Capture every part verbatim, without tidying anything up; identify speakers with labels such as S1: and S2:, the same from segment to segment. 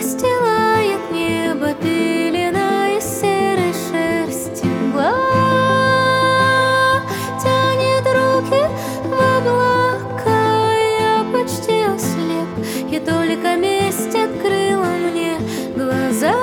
S1: Застилает небо пелена из серой шерсти мгла, тянет руки в облака. Я почти ослеп, и только месть открыла мне глаза,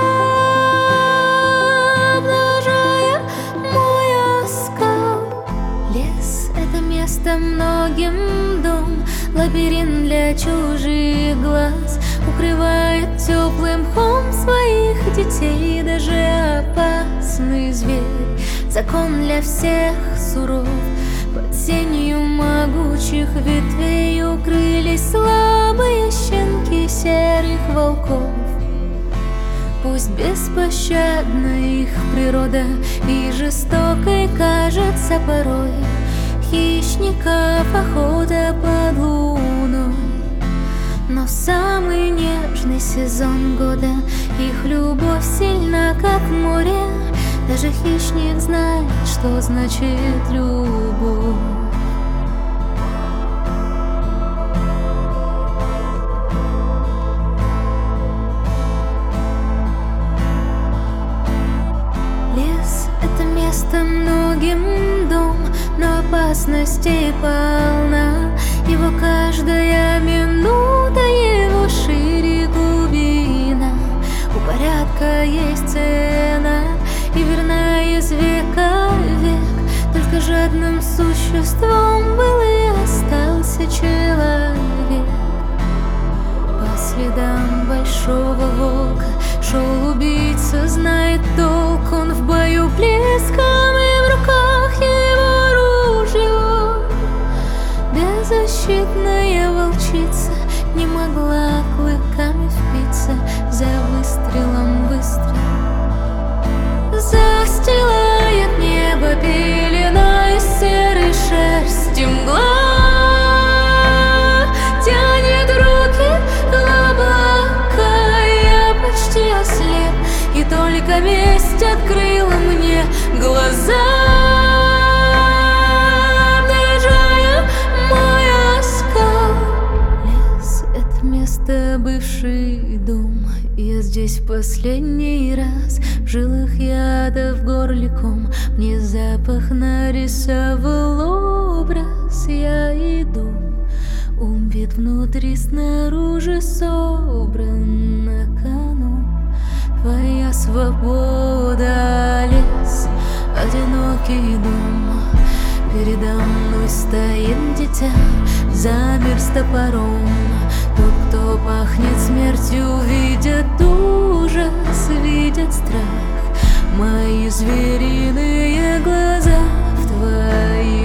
S1: обнажая мой оскал. Лес — это место многим дом, лабиринт для чужих глаз, укрывает теплым мхом своих детей. Даже опасный зверь, закон для всех суров, под сенью могучих ветвей укрылись слабые щенки серых волков. Пусть беспощадна их природа и жестокой кажется порой хищников охота под луной, но самый нежный сезон года их любовь сильна, как море. Даже хищник знает, что значит любовь. Лес — это место многим дом, но опасностей полна. Его каждая минута, его шире глубина. У порядка есть цена, и верна из века в век. Только жадным существом был и остался человек. По следам большого волка шел убийца, знает толк он в бою блеском, и в руках его ружье. Беззащитная волчица не могла клыками впиться, за выстрелом выстрел. Застилает небо пелена из серой шерсти мгла, тянет руки в облака. Я почти ослеп, и только месть открыла мне глаза, обнажая мой оскал. Лес — это место бывший дом. Я здесь в последний раз, в жилах яда, в горле ком. Мне запах нарисовал образ. Я иду, убит внутри, снаружи собран на кону. Твоя свобода, лес, одинокий дом. Передо мной стоит дитя, замер с топором. Тот, кто пахнет смертью, видят ужас, видят страх. Мои звериные глаза в твоих